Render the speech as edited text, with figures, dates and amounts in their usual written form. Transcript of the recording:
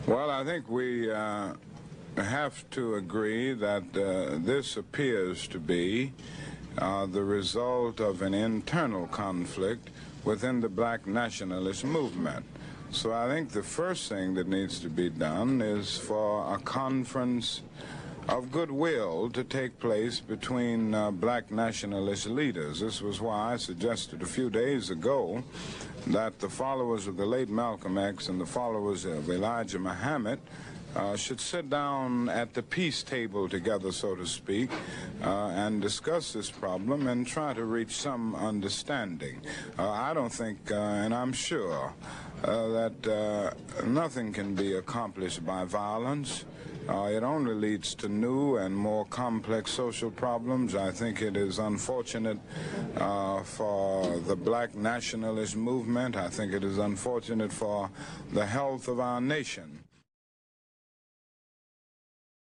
Well, I think we have to agree that this appears to be the result of an internal conflict within the black nationalist movement. So I think the first thing that needs to be done is for a conference of goodwill to take place between black nationalist leaders. This was why I suggested a few days ago that the followers of the late Malcolm X and the followers of Elijah Muhammad should sit down at the peace table together, so to speak, and discuss this problem and try to reach some understanding. I don't think, and I'm sure, that nothing can be accomplished by violence. It only leads to new and more complex social problems. I think it is unfortunate for the black nationalist movement. I think it is unfortunate for the health of our nation.